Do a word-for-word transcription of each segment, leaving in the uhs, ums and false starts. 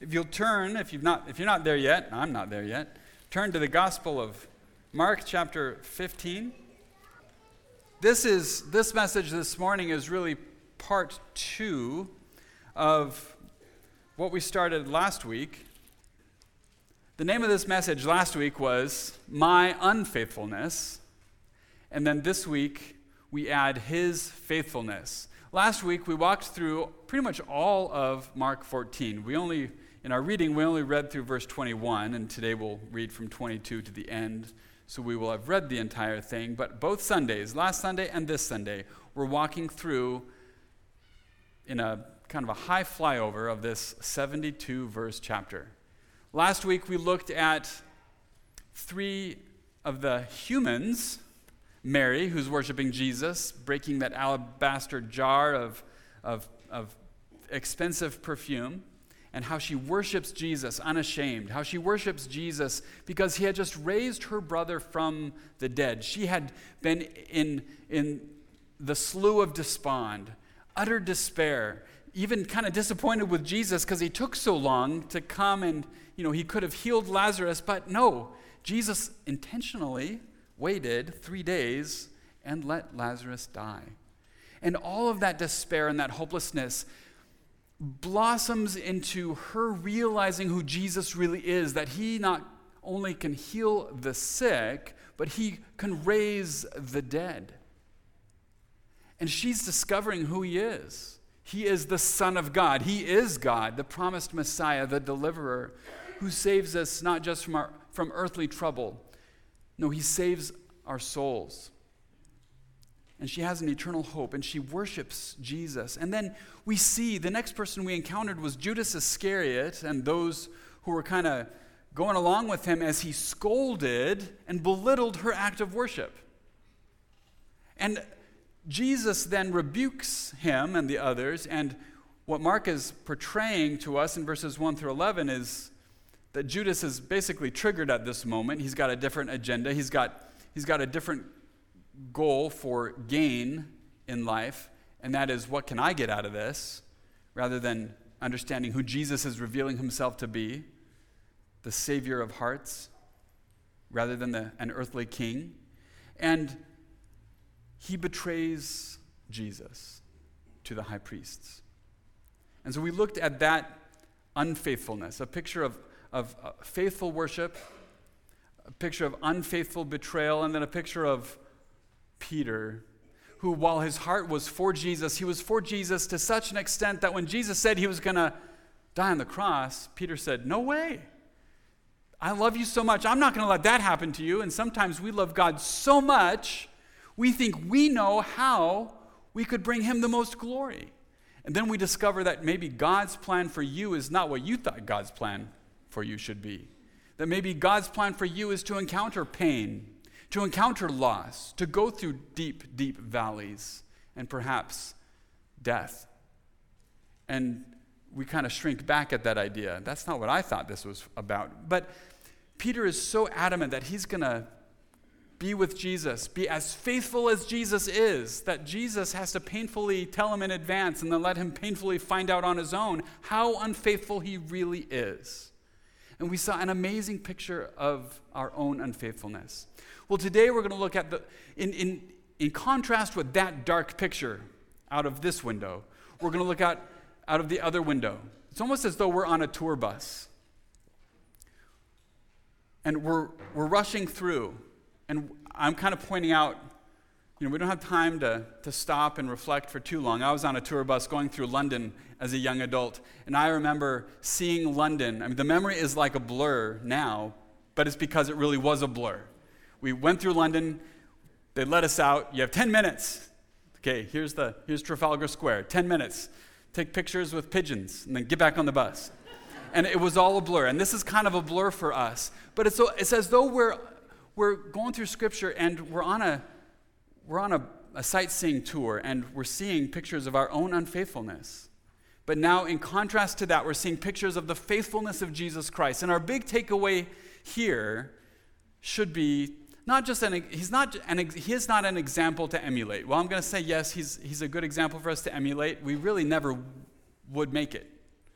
If you'll turn, if you've not, if you're not there yet, I'm not there yet, turn to the Gospel of Mark chapter fifteen. This is this message this morning is really part two of what we started last week. The name of this message last week was My Unfaithfulness, and then this week we add His faithfulness. Last week we walked through pretty much all of Mark fourteen. We only In our reading, we only read through verse twenty-one, and today we'll read from twenty-two to the end, so we will have read the entire thing. But both Sundays, last Sunday and this Sunday, we're walking through in a kind of a high flyover of this seventy-two verse chapter. Last week, we looked at three of the humans, Mary, who's worshiping Jesus, breaking that alabaster jar of, of, of expensive perfume, and how she worships Jesus unashamed, how she worships Jesus because he had just raised her brother from the dead. She had been in, in the slough of despond, utter despair, even kind of disappointed with Jesus because he took so long to come and, you know, he could have healed Lazarus, but no, Jesus intentionally waited three days and let Lazarus die. And all of that despair and that hopelessness blossoms into her realizing who Jesus really is, that he not only can heal the sick, but he can raise the dead. And she's discovering who he is. He is the Son of God. He is God, the promised Messiah, the deliverer, who saves us not just from our from earthly trouble. No, he saves our souls. And she has an eternal hope, and she worships Jesus. And then we see the next person we encountered was Judas Iscariot, and those who were kind of going along with him as he scolded and belittled her act of worship. And Jesus then rebukes him and the others, and what Mark is portraying to us in verses one through eleven is that Judas is basically triggered at this moment. He's got a different agenda. He's got, he's got a different goal for gain in life, and that is, what can I get out of this, rather than understanding who Jesus is revealing himself to be, the Savior of hearts, rather than the, an earthly king. And he betrays Jesus to the high priests. And so we looked at that unfaithfulness, a picture of, of uh, faithful worship, a picture of unfaithful betrayal, and then a picture of Peter, who, while his heart was for Jesus, he was for Jesus to such an extent that when Jesus said he was going to die on the cross, Peter said, "No way. I love you so much. I'm not going to let that happen to you." And sometimes we love God so much, we think we know how we could bring him the most glory. And then we discover that maybe God's plan for you is not what you thought God's plan for you should be. That maybe God's plan for you is to encounter pain, to encounter loss, to go through deep, deep valleys, and perhaps death. And we kind of shrink back at that idea. That's not what I thought this was about. But Peter is so adamant that he's going to be with Jesus, be as faithful as Jesus is, that Jesus has to painfully tell him in advance and then let him painfully find out on his own how unfaithful he really is. And we saw an amazing picture of our own unfaithfulness. Well, today we're going to look at the, in, in, in contrast with that dark picture out of this window, we're going to look at out of the other window. It's almost as though we're on a tour bus. And we're we're rushing through. And I'm kind of pointing out, you know, we don't have time to, to stop and reflect for too long. I was on a tour bus going through London as a young adult, and I remember seeing London. I mean, the memory is like a blur now, but it's because it really was a blur. We went through London, they let us out, you have ten minutes. Okay, here's the here's Trafalgar Square, ten minutes. Take pictures with pigeons, and then get back on the bus. And it was all a blur, and this is kind of a blur for us. But it's, it's as though we're we're going through Scripture, and we're on a we're on a, a sightseeing tour, and we're seeing pictures of our own unfaithfulness. But now, in contrast to that, we're seeing pictures of the faithfulness of Jesus Christ. And our big takeaway here should be not just an he's not an he is not an example to emulate. Well, I'm going to say yes, he's he's a good example for us to emulate. We really never would make it.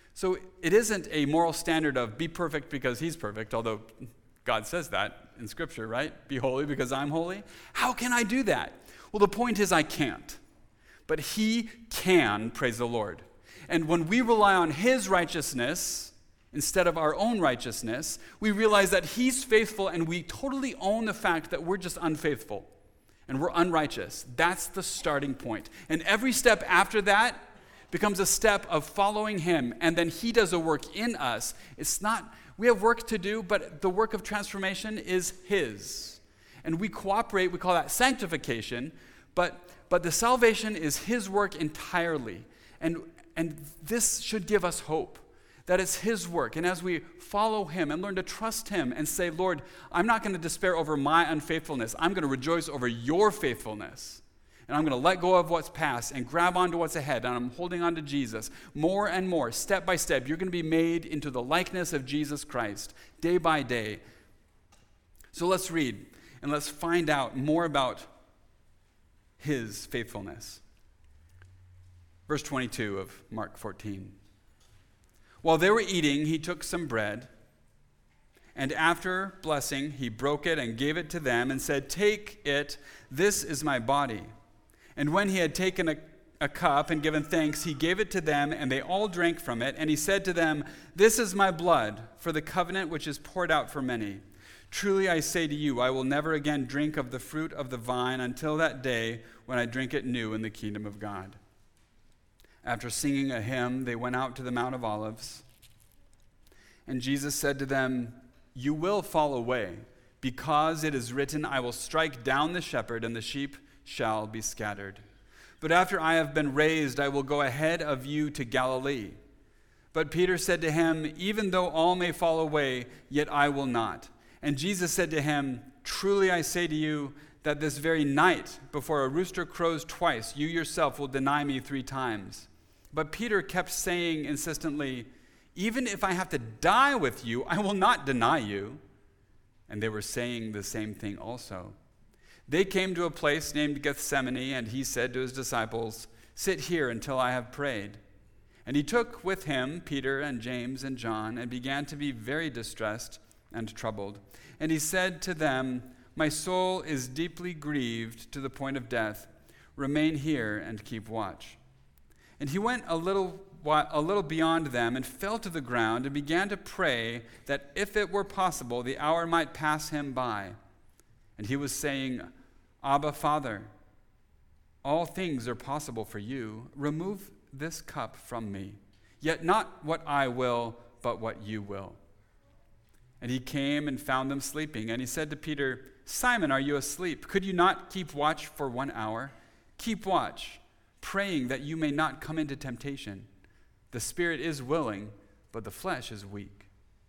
So it isn't a moral standard of be perfect because he's perfect, although God says that in Scripture, right? Be holy because I'm holy. How can I do that? Well, the point is I can't. But he can, praise the Lord. And when we rely on his righteousness instead of our own righteousness, we realize that he's faithful and we totally own the fact that we're just unfaithful and we're unrighteous. That's the starting point. And every step after that becomes a step of following him, and then he does a work in us. It's not, we have work to do, but the work of transformation is his. And we cooperate, we call that sanctification, but but the salvation is his work entirely. And, and this should give us hope, that it's his work. And as we follow him and learn to trust him and say, Lord, I'm not going to despair over my unfaithfulness. I'm going to rejoice over your faithfulness. And I'm going to let go of what's past and grab onto what's ahead. And I'm holding on to Jesus. More and more, step by step, you're going to be made into the likeness of Jesus Christ, day by day. So let's read and let's find out more about his faithfulness. Verse twenty-two of Mark fourteen. While they were eating, he took some bread, and after blessing, he broke it and gave it to them and said, "Take it, this is my body." And when he had taken a, a cup and given thanks, he gave it to them, and they all drank from it. And he said to them, "This is my blood for the covenant which is poured out for many. Truly I say to you, I will never again drink of the fruit of the vine until that day when I drink it new in the kingdom of God." After singing a hymn, they went out to the Mount of Olives. And Jesus said to them, "You will fall away, because it is written, I will strike down the shepherd, and the sheep shall be scattered. But after I have been raised, I will go ahead of you to Galilee." But Peter said to him, "Even though all may fall away, yet I will not." And Jesus said to him, "Truly I say to you, that this very night, before a rooster crows twice, you yourself will deny me three times." But Peter kept saying insistently, "Even if I have to die with you, I will not deny you." And they were saying the same thing also. They came to a place named Gethsemane, and he said to his disciples, "Sit here until I have prayed." And he took with him Peter and James and John, and began to be very distressed and troubled. And he said to them, "My soul is deeply grieved to the point of death. Remain here and keep watch." And he went a little a little beyond them and fell to the ground and began to pray that if it were possible, the hour might pass him by. And he was saying, "Abba, Father, all things are possible for you. Remove this cup from me. Yet not what I will, but what you will." And he came and found them sleeping. And he said to Peter, "Simon, are you asleep? Could you not keep watch for one hour? Keep watch, praying that you may not come into temptation. The spirit is willing, but the flesh is weak."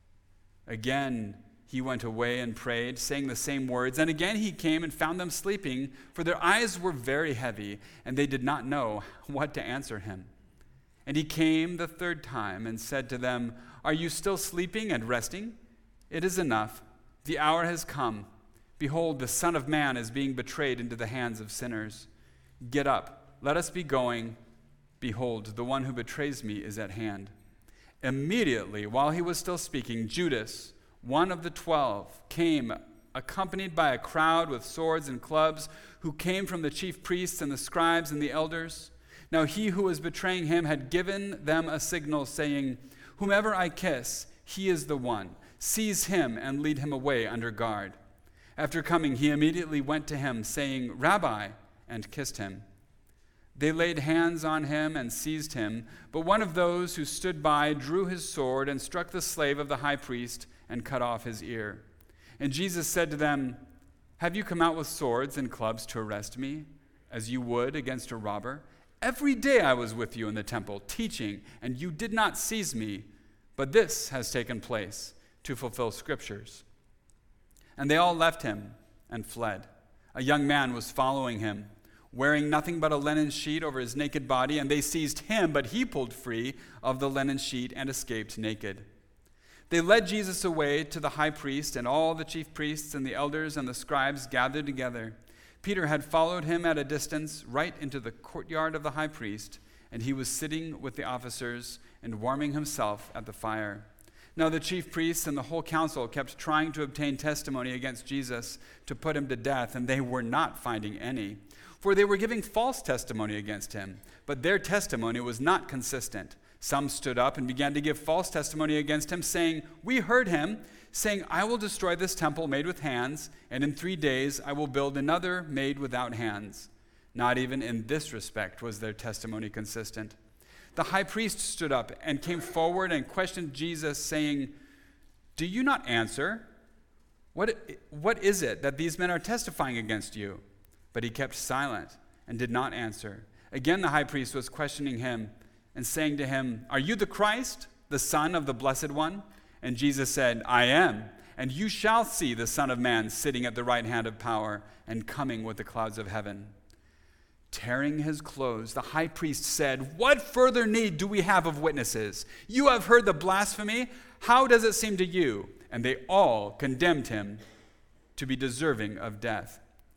Again he went away and prayed, saying the same words. And again he came and found them sleeping, for their eyes were very heavy, and they did not know what to answer him. And he came the third time and said to them, "Are you still sleeping and resting? It is enough. The hour has come. Behold, the Son of Man is being betrayed into the hands of sinners. Get up, let us be going. Behold, the one who betrays me is at hand." Immediately, while he was still speaking, Judas, one of the twelve, came, accompanied by a crowd with swords and clubs, who came from the chief priests and the scribes and the elders. Now he who was betraying him had given them a signal, saying, "Whomever I kiss, he is the one. Seize him and lead him away under guard." After coming, he immediately went to him, saying, "Rabbi," and kissed him. They laid hands on him and seized him, but one of those who stood by drew his sword and struck the slave of the high priest and cut off his ear. And Jesus said to them, "Have you come out with swords and clubs to arrest me, as you would against a robber? Every day I was with you in the temple, teaching, and you did not seize me, but this has taken place to fulfill Scriptures." And they all left him and fled. A young man was following him, wearing nothing but a linen sheet over his naked body, and they seized him, but he pulled free of the linen sheet and escaped naked. They led Jesus away to the high priest, and all the chief priests and the elders and the scribes gathered together. Peter had followed him at a distance right into the courtyard of the high priest, and he was sitting with the officers and warming himself at the fire. Now the chief priests and the whole council kept trying to obtain testimony against Jesus to put him to death, and they were not finding any. For they were giving false testimony against him, but their testimony was not consistent. Some stood up and began to give false testimony against him, saying, "We heard him saying, 'I will destroy this temple made with hands, and in three days I will build another made without hands.' Not even in this respect was their testimony consistent. The high priest stood up and came forward and questioned Jesus, saying, 'Do you not answer? What, what is it that these men are testifying against you?' But he kept silent and did not answer. Again the high priest was questioning him and saying to him, 'Are you the Christ, the Son of the Blessed One?' And Jesus said, 'I am, and you shall see the Son of Man sitting at the right hand of power and coming with the clouds of heaven.' Tearing his clothes, the high priest said, 'What further need do we have of witnesses? You have heard the blasphemy. How does it seem to you?' And they all condemned him to be deserving of death.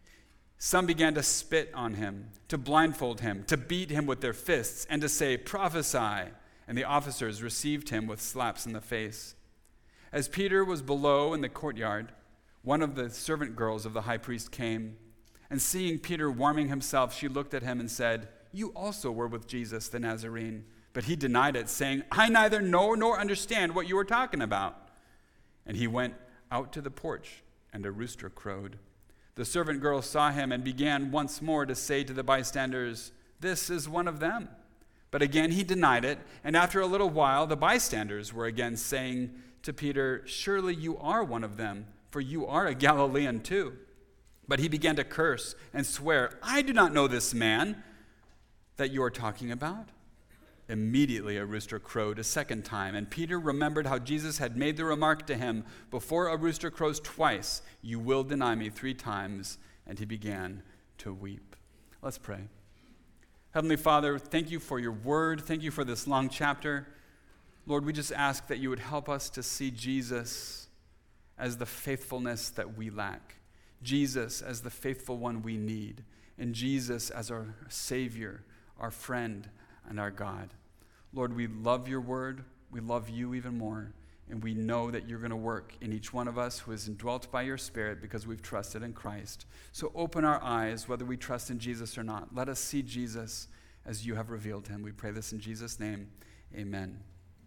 Some began to spit on him, to blindfold him, to beat him with their fists, and to say, 'Prophesy.' And the officers received him with slaps in the face. As Peter was below in the courtyard, one of the servant girls of the high priest came, and seeing Peter warming himself, she looked at him and said, 'You also were with Jesus the Nazarene.' But he denied it, saying, 'I neither know nor understand what you are talking about.' And he went out to the porch, and a rooster crowed. The servant girl saw him and began once more to say to the bystanders, 'This is one of them.' But again he denied it, and after a little while the bystanders were again saying to Peter, 'Surely you are one of them, for you are a Galilean too.' But he began to curse and swear, 'I do not know this man that you are talking about.' Immediately a rooster crowed a second time, and Peter remembered how Jesus had made the remark to him, 'Before a rooster crows twice, you will deny me three times.' And he began to weep." Let's pray. Heavenly Father, thank you for your word. Thank you for this long chapter. Lord, we just ask that you would help us to see Jesus as the faithfulness that we lack, Jesus as the faithful one we need, and Jesus as our Savior, our friend, and our God. Lord, we love your word. We love you even more. And we know that you're going to work in each one of us who is indwelt by your Spirit because we've trusted in Christ. So open our eyes, whether we trust in Jesus or not. Let us see Jesus as you have revealed him. We pray this in Jesus' name. Amen.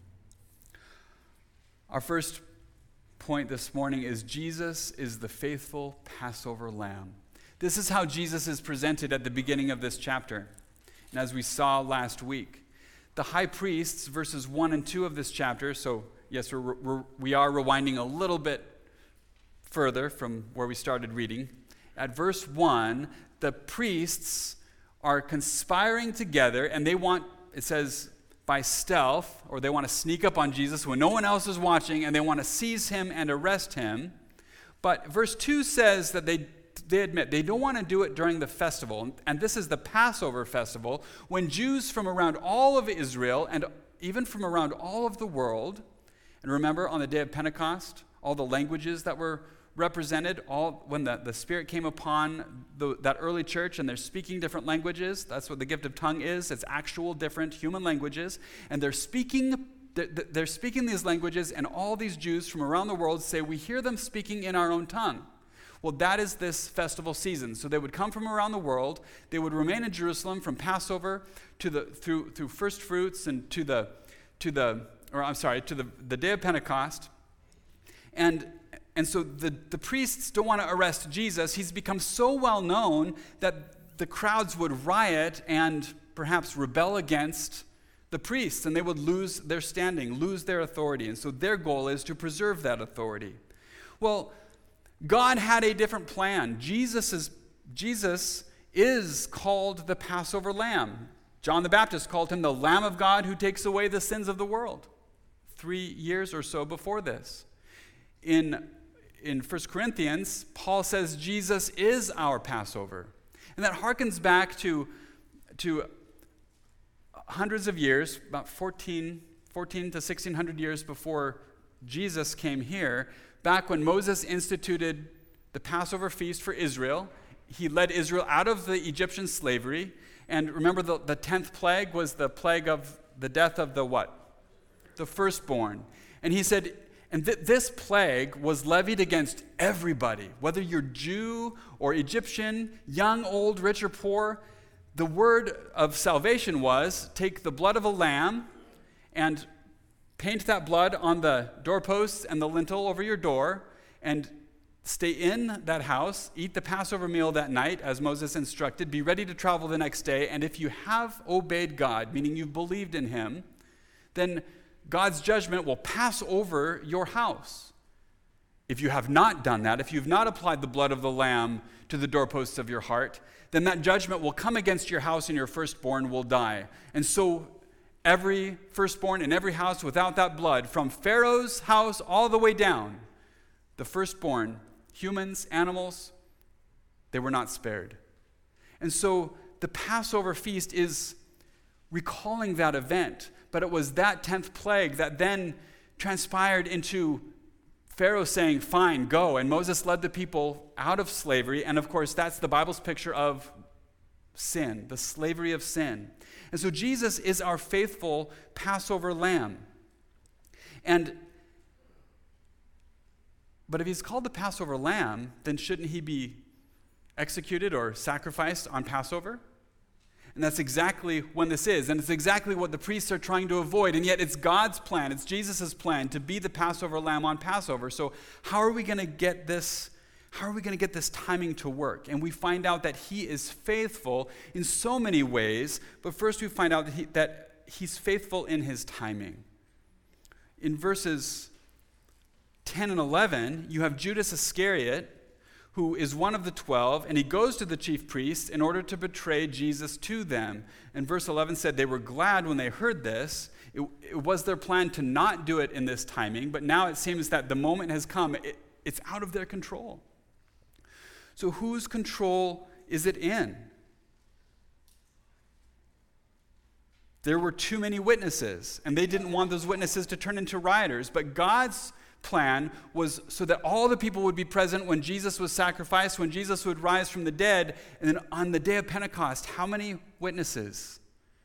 Our first point this morning is Jesus is the faithful Passover lamb. This is how Jesus is presented at the beginning of this chapter. And as we saw last week, the high priests, verses one and two of this chapter, so yes, we're, we're, we are rewinding a little bit further from where we started reading. At verse one, the priests are conspiring together, and they want, it says, by stealth, or they want to sneak up on Jesus when no one else is watching, and they want to seize him and arrest him. But verse two says that they They admit they don't want to do it during the festival. And this is the Passover festival, when Jews from around all of Israel and even from around all of the world, and remember on the day of Pentecost, all the languages that were represented, all when the, the Spirit came upon the, that early church and they're speaking different languages. That's what the gift of tongue is. It's actual different human languages. And they're speaking, they're, they're speaking these languages, and all these Jews from around the world say, "We hear them speaking in our own tongue." Well, that is this festival season. So they would come from around the world. They would remain in Jerusalem from Passover to the through through first fruits and to the to the or I'm sorry to the, the day of Pentecost. And and so the, the priests don't want to arrest Jesus. He's become so well known that the crowds would riot and perhaps rebel against the priests, and they would lose their standing, lose their authority. And so their goal is to preserve that authority. Well, God had a different plan. Jesus is, Jesus is called the Passover Lamb. John the Baptist called him the Lamb of God who takes away the sins of the world three years or so before this. In, in First Corinthians, Paul says Jesus is our Passover. And that harkens back to, to hundreds of years, about fourteen, fourteen to sixteen hundred years before Jesus came here. Back when Moses instituted the Passover feast for Israel, he led Israel out of the Egyptian slavery. And remember, the, the tenth plague was the plague of the death of the what? the firstborn. And he said, and th- this plague was levied against everybody, whether you're Jew or Egyptian, young, old, rich, or poor. The word of salvation was, take the blood of a lamb and paint that blood on the doorposts and the lintel over your door, and stay in that house, eat the Passover meal that night, as Moses instructed, be ready to travel the next day, and if you have obeyed God, meaning you've believed in him, then God's judgment will pass over your house. If you have not done that, if you've not applied the blood of the lamb to the doorposts of your heart, then that judgment will come against your house and your firstborn will die. And so every firstborn in every house without that blood, from Pharaoh's house all the way down, the firstborn, humans, animals, they were not spared. And so the Passover feast is recalling that event, but it was that tenth plague that then transpired into Pharaoh saying, fine, go. And Moses led the people out of slavery. And of course, that's the Bible's picture of sin, the slavery of sin. And so Jesus is our faithful Passover lamb. And But if he's called the Passover lamb, then shouldn't he be executed or sacrificed on Passover? And that's exactly when this is. And it's exactly what the priests are trying to avoid. And yet it's God's plan, it's Jesus' plan to be the Passover lamb on Passover. So how are we going to get this, how are we going to get this timing to work? And we find out that he is faithful in so many ways. But first we find out that, he, that he's faithful in his timing. In verses ten and eleven, you have Judas Iscariot, who is one of the twelve, and he goes to the chief priests in order to betray Jesus to them. And verse eleven said they were glad when they heard this. It, it was their plan to not do it in this timing, but now it seems that the moment has come. It, it's out of their control. So whose control is it in? There were too many witnesses, and they didn't want those witnesses to turn into rioters, but God's plan was so that all the people would be present when Jesus was sacrificed, when Jesus would rise from the dead, and then on the day of Pentecost, how many witnesses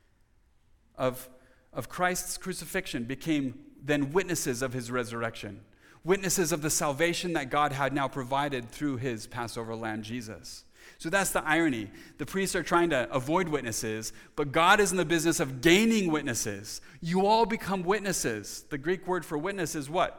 of, of Christ's crucifixion became then witnesses of his resurrection, witnesses of the salvation that God had now provided through his Passover lamb, Jesus. So that's the irony. The priests are trying to avoid witnesses, but God is in the business of gaining witnesses. You all become witnesses. The Greek word for witness is what?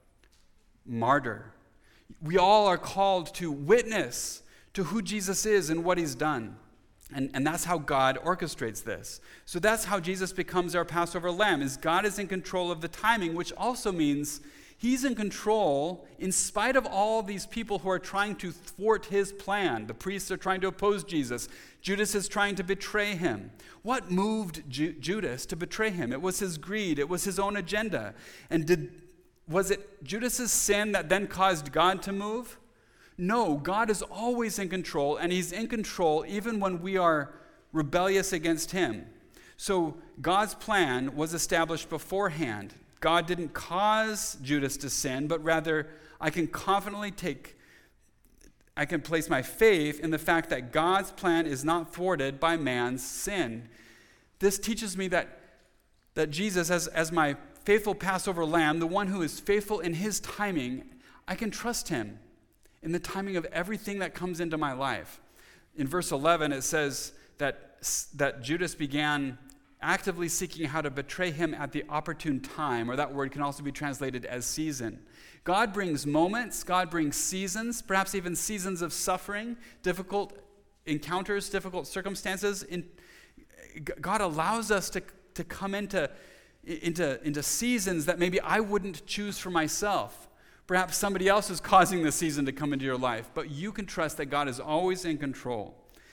Martyr. We all are called to witness to who Jesus is and what he's done. And, and that's how God orchestrates this. So that's how Jesus becomes our Passover lamb, is God is in control of the timing, which also means he's in control in spite of all these people who are trying to thwart his plan. The priests are trying to oppose Jesus. Judas is trying to betray him. What moved Ju- Judas to betray him? It was his greed. It was his own agenda. And did Was it Judas's sin that then caused God to move? No, God is always in control, and he's in control even when we are rebellious against him. So God's plan was established beforehand. God didn't cause Judas to sin, but rather I can confidently take, I can place my faith in the fact that God's plan is not thwarted by man's sin. This teaches me that, that Jesus, as, as my faithful Passover lamb, the one who is faithful in his timing, I can trust him in the timing of everything that comes into my life. In verse eleven, it says that, that Judas began actively seeking how to betray him at the opportune time, or that word can also be translated as season. God brings moments, God brings seasons, perhaps even seasons of suffering, difficult encounters, difficult circumstances. In, God allows us to, to come into Into, into seasons that maybe I wouldn't choose for myself. Perhaps somebody else is causing the season to come into your life, but you can trust that God is always in control.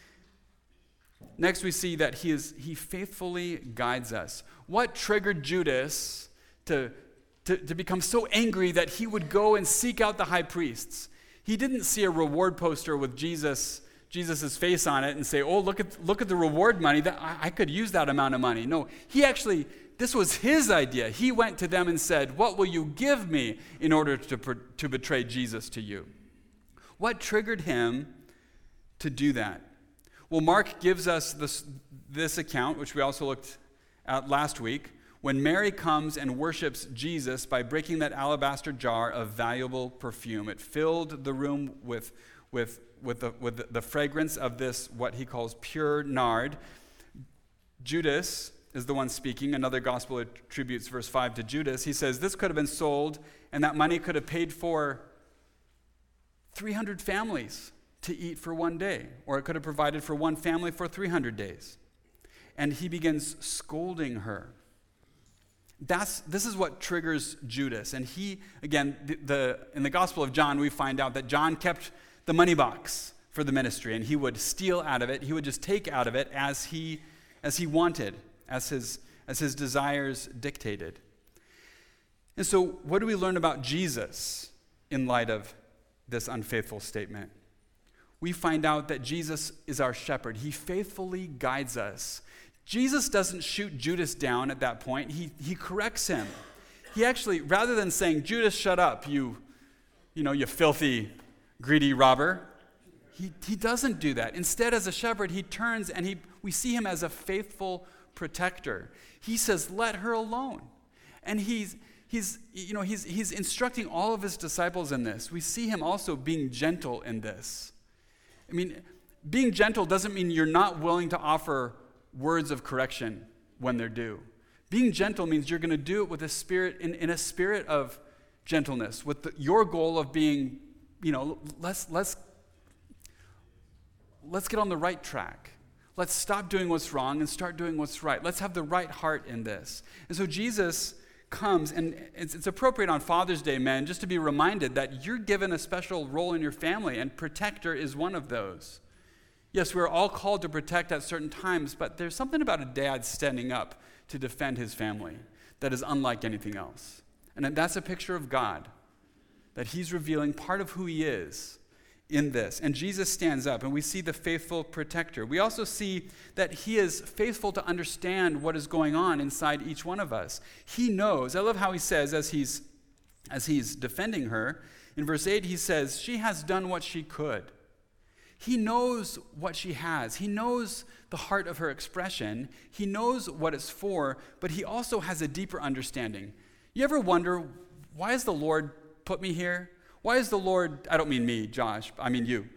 Next, we see that he is he faithfully guides us. What triggered Judas to, to, to become so angry that he would go and seek out the high priests? He didn't see a reward poster with Jesus Jesus' face on it and say, oh, look at look at the reward money. That I, I could use that amount of money. No, he actually, this was his idea. He went to them and said, what will you give me in order to, to betray Jesus to you? What triggered him to do that? Well, Mark gives us this, this account, which we also looked at last week, when Mary comes and worships Jesus by breaking that alabaster jar of valuable perfume. It filled the room with, with, with, the, with the fragrance of this, what he calls pure nard. Judas is the one speaking. Another gospel attributes verse five to Judas. He says, this could have been sold, and that money could have paid for three hundred families to eat for one day, or it could have provided for one family for three hundred days. And he begins scolding her. That's, this is what triggers Judas. And he, again, the, the in the Gospel of John, we find out that John kept the money box for the ministry, and he would steal out of it. He would just take out of it as he, as he wanted, as his, as his desires dictated. And so what do we learn about Jesus in light of this unfaithful statement? We find out that Jesus is our shepherd. He faithfully guides us. Jesus doesn't shoot Judas down at that point. He, he corrects him. He actually, rather than saying, Judas, shut up, you, you know, you filthy, greedy robber, he, he doesn't do that. Instead, as a shepherd, he turns and he, we see him as a faithful protector. He says, let her alone. And he's, he's, you know, he's, he's instructing all of his disciples in this. We see him also being gentle in this. I mean, being gentle doesn't mean you're not willing to offer words of correction when they're due. Being gentle means you're going to do it with a spirit, in, in a spirit of gentleness, with the, your goal of being, you know, let's let's let's get on the right track. Let's stop doing what's wrong and start doing what's right. Let's have the right heart in this. And so Jesus comes, and it's, it's appropriate on Father's Day, men, just to be reminded that you're given a special role in your family, and protector is one of those. Yes, we're all called to protect at certain times, but there's something about a dad standing up to defend his family that is unlike anything else. And that's a picture of God, that he's revealing part of who he is in this. And Jesus stands up, and we see the faithful protector. We also see that he is faithful to understand what is going on inside each one of us. He knows. I love how he says, as he's, as he's defending her, in verse eight, he says, she has done what she could. He knows what she has. He knows the heart of her expression. He knows what it's for, but he also has a deeper understanding. You ever wonder, why has the Lord put me here? Why is the Lord, I don't mean me, Josh, I mean you.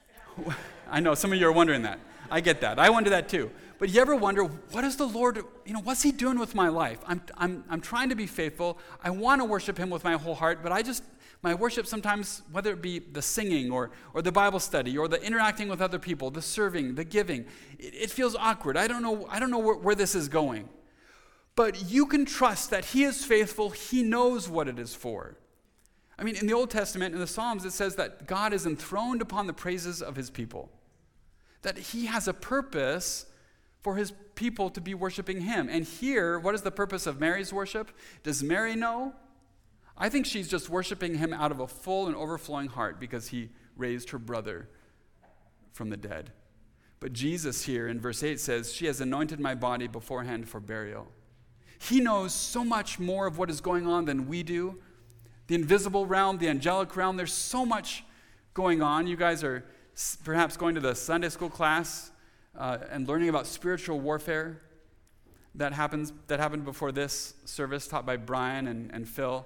I know some of you are wondering that. I get that. I wonder that too. But you ever wonder, what is the Lord, you know, what's he doing with my life? I'm, I'm, I'm trying to be faithful. I want to worship him with my whole heart, but I just, my worship sometimes, whether it be the singing or, or the Bible study or the interacting with other people, the serving, the giving, it, it feels awkward. I don't know, I don't know where, where this is going. But you can trust that he is faithful. He knows what it is for. I mean, in the Old Testament, in the Psalms, it says that God is enthroned upon the praises of his people. That he has a purpose for his people to be worshiping him. And here, what is the purpose of Mary's worship? Does Mary know? I think she's just worshiping him out of a full and overflowing heart because he raised her brother from the dead. But Jesus here in verse eight says, she has anointed my body beforehand for burial. He knows so much more of what is going on than we do. The invisible realm, the angelic realm, there's so much going on. You guys are perhaps going to the Sunday school class uh, and learning about spiritual warfare. That happens. That happened before this service, taught by Brian and, and Phil.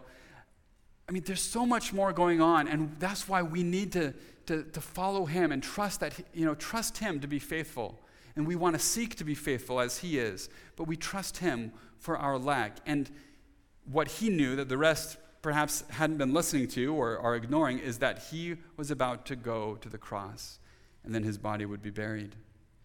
I mean, there's so much more going on, and that's why we need to, to, to follow him and trust that, you know, trust him to be faithful. And we want to seek to be faithful as he is, but we trust him for our lack. And what he knew that the rest perhaps hadn't been listening to or are ignoring is that he was about to go to the cross, and then his body would be buried.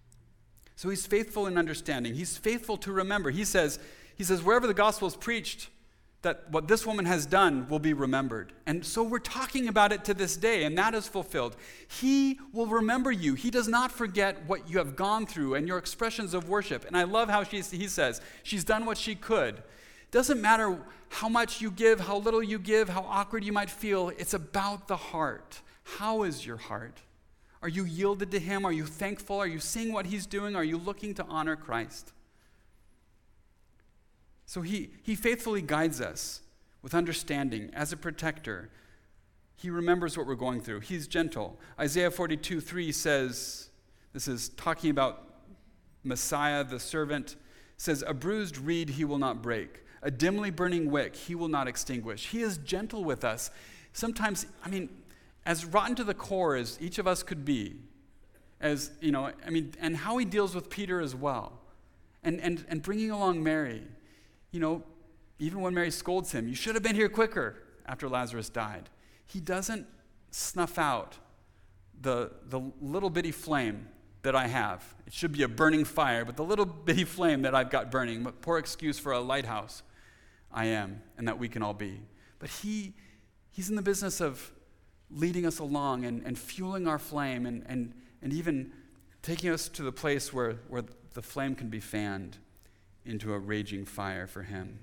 So he's faithful in understanding. He's faithful to remember. He says, he says, wherever the gospel is preached, that what this woman has done will be remembered. And so we're talking about it to this day, and that is fulfilled. He will remember you. He does not forget what you have gone through and your expressions of worship. And I love how she, he says, she's done what she could. Doesn't matter how much you give, how little you give, how awkward you might feel. It's about the heart. How is your heart? Are you yielded to him? Are you thankful? Are you seeing what he's doing? Are you looking to honor Christ? So he, he faithfully guides us with understanding as a protector. He remembers what we're going through. He's gentle. Isaiah forty-two three says, this is talking about Messiah, the servant, says, a bruised reed he will not break. A dimly burning wick he will not extinguish. He is gentle with us. Sometimes, I mean, as rotten to the core as each of us could be, as, you know, I mean, and how he deals with Peter as well, and, and, and bringing along Mary, you know, even when Mary scolds him, you should have been here quicker after Lazarus died. He doesn't snuff out the, the little bitty flame that I have. It should be a burning fire, but the little bitty flame that I've got burning, what poor excuse for a lighthouse I am, and that we can all be. But he, he's in the business of leading us along and, and fueling our flame and, and, and even taking us to the place where, where the flame can be fanned into a raging fire for him.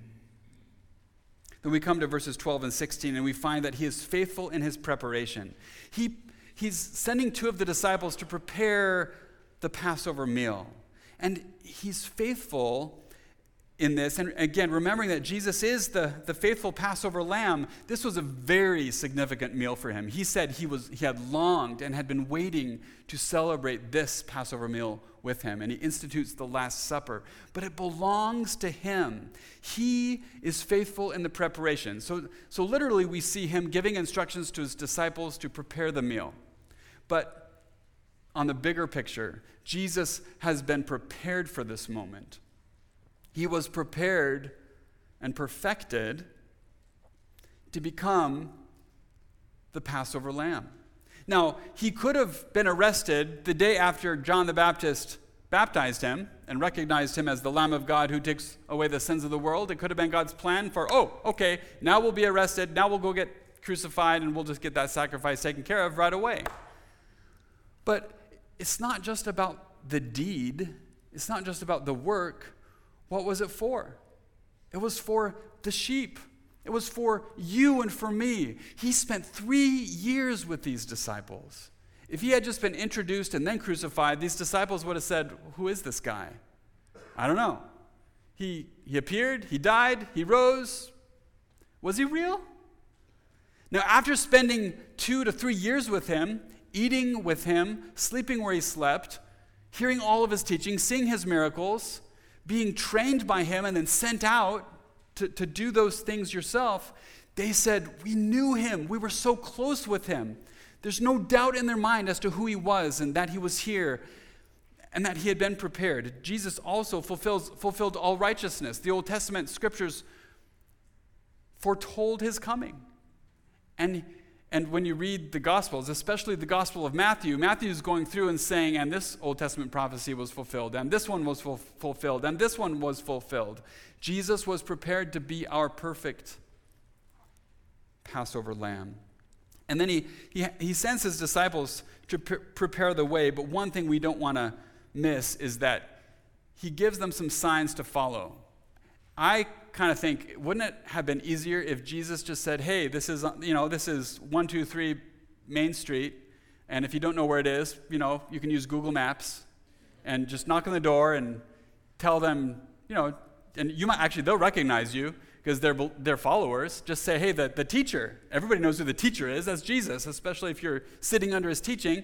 Then we come to verses twelve and sixteen, and we find that he is faithful in his preparation. He, he's sending two of the disciples to prepare the Passover meal. And he's faithful in this. And again, remembering that Jesus is the, the faithful Passover lamb, this was a very significant meal for him. He said he was he had longed and had been waiting to celebrate this Passover meal with him. And he institutes the Last Supper. But it belongs to him. He is faithful in the preparation. So, so literally we see him giving instructions to his disciples to prepare the meal. But on the bigger picture, Jesus has been prepared for this moment. He was prepared and perfected to become the Passover lamb. Now, he could have been arrested the day after John the Baptist baptized him and recognized him as the Lamb of God who takes away the sins of the world. It could have been God's plan for, oh, okay, now we'll be arrested, now we'll go get crucified, and we'll just get that sacrifice taken care of right away. But it's not just about the deed. It's not just about the work. What was it for? It was for the sheep. It was for you and for me. He spent three years with these disciples. If he had just been introduced and then crucified, these disciples would have said, who is this guy? I don't know. He, he appeared, he died, he rose. Was he real? Now, after spending two to three years with him, eating with him, sleeping where he slept, hearing all of his teaching, seeing his miracles, being trained by him and then sent out to, to do those things yourself, they said, we knew him. We were so close with him. There's no doubt in their mind as to who he was and that he was here and that he had been prepared. Jesus also fulfills, fulfilled all righteousness. The Old Testament scriptures foretold his coming. And And when you read the Gospels, especially the Gospel of Matthew, Matthew is going through and saying, and this Old Testament prophecy was fulfilled, and this one was ful- fulfilled, and this one was fulfilled. Jesus was prepared to be our perfect Passover lamb. And then he, he, he sends his disciples to pre- prepare the way, but one thing we don't want to miss is that he gives them some signs to follow. I kind of think, wouldn't it have been easier if Jesus just said, hey, this is, you know, this is one two three Main Street, and if you don't know where it is, you know, you can use Google Maps and just knock on the door and tell them, you know, and you might actually, they'll recognize you because they're, they're followers. Just say, hey, the, the teacher, everybody knows who the teacher is, that's Jesus, especially if you're sitting under his teaching.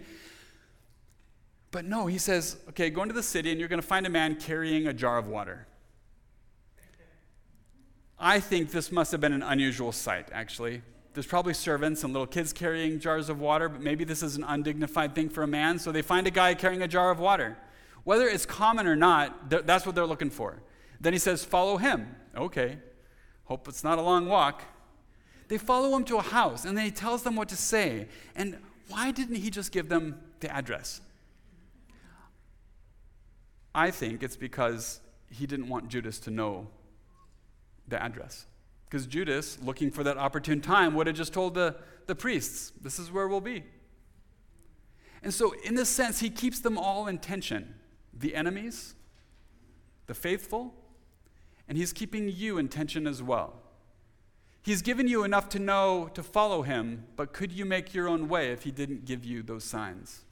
But no, he says, okay, go into the city and you're going to find a man carrying a jar of water. I think this must have been an unusual sight, actually. There's probably servants and little kids carrying jars of water, but maybe this is an undignified thing for a man, so they find a guy carrying a jar of water. Whether it's common or not, that's what they're looking for. Then he says, follow him. Okay, hope it's not a long walk. They follow him to a house, and then he tells them what to say. And why didn't he just give them the address? I think it's because he didn't want Judas to know the address. Because Judas, looking for that opportune time, would have just told the, the priests, this is where we'll be. And so in this sense, he keeps them all in tension. The enemies, the faithful, and he's keeping you in tension as well. He's given you enough to know to follow him, but could you make your own way if he didn't give you those signs?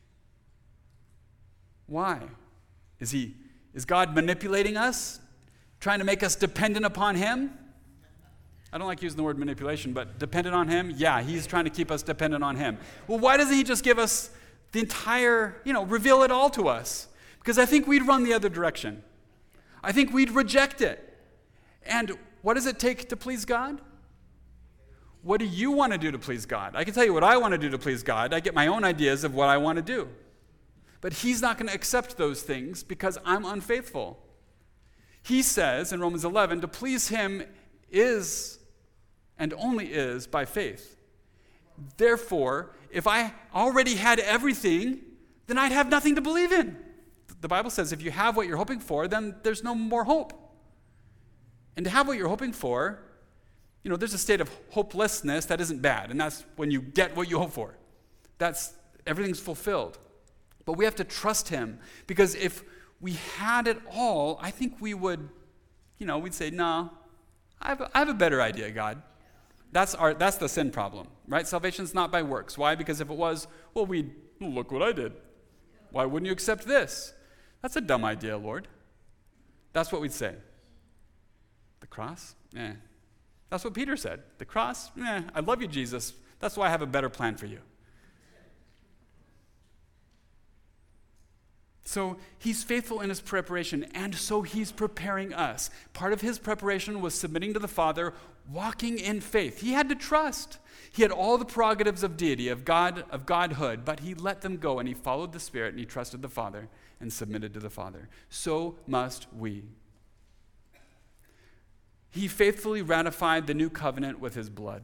Why? Is he, is God manipulating us? Trying to make us dependent upon him? I don't like using the word manipulation, but dependent on him? Yeah, he's trying to keep us dependent on him. Well, why doesn't he just give us the entire, you know, reveal it all to us? Because I think we'd run the other direction. I think we'd reject it. And what does it take to please God? What do you want to do to please God? I can tell you what I want to do to please God. I get my own ideas of what I want to do. But he's not going to accept those things because I'm unfaithful. He says in Romans eleven, to please him is and only is by faith. Therefore, if I already had everything, then I'd have nothing to believe in. The Bible says if you have what you're hoping for, then there's no more hope. And to have what you're hoping for, you know, there's a state of hopelessness that isn't bad, and that's when you get what you hope for. That's, everything's fulfilled. But we have to trust him, because if we had it all, I think we would, you know, we'd say, no, I have a, I have a better idea, God. That's our, that's the sin problem, right? Salvation's not by works. Why? Because if it was, well, we'd, well, look what I did. Why wouldn't you accept this? That's a dumb idea, Lord. That's what we'd say. The cross? Eh. That's what Peter said. The cross? Eh, I love you, Jesus. That's why I have a better plan for you. So he's faithful in his preparation, and so he's preparing us. Part of his preparation was submitting to the Father, walking in faith. He had to trust. He had all the prerogatives of deity, of God, of Godhood, but he let them go, and he followed the Spirit, and he trusted the Father, and submitted to the Father. So must we. He faithfully ratified the new covenant with his blood.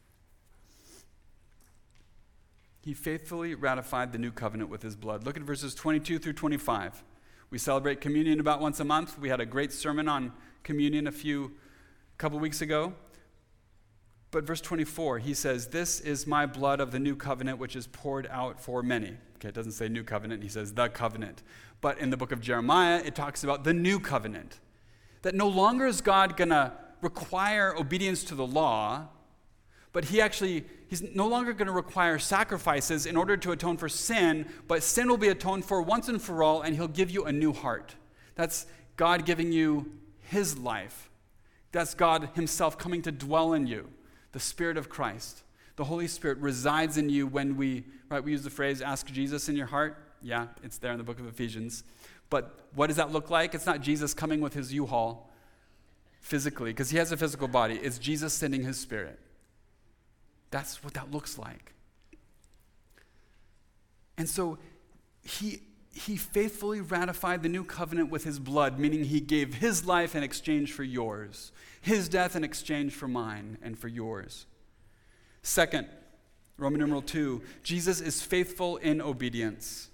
He faithfully ratified the new covenant with his blood. Look at verses twenty-two through twenty-five. We celebrate communion about once a month. We had a great sermon on communion a few, couple weeks ago. But verse twenty-four, he says, "This is my blood of the new covenant, which is poured out for many." Okay, it doesn't say new covenant, he says the covenant. But in the book of Jeremiah, it talks about the new covenant. That no longer is God going to require obedience to the law, but he actually, he's no longer going to require sacrifices in order to atone for sin, but sin will be atoned for once and for all, and he'll give you a new heart. That's God giving you his life. That's God himself coming to dwell in you, the Spirit of Christ. The Holy Spirit resides in you when we, right, we use the phrase, ask Jesus in your heart. Yeah, it's there in the book of Ephesians. But what does that look like? It's not Jesus coming with his U-Haul physically, because he has a physical body. It's Jesus sending his Spirit. That's what that looks like. And so he, he faithfully ratified the new covenant with his blood, meaning he gave his life in exchange for yours, his death in exchange for mine and for yours. Second, Roman numeral two, Jesus is faithful in obedience.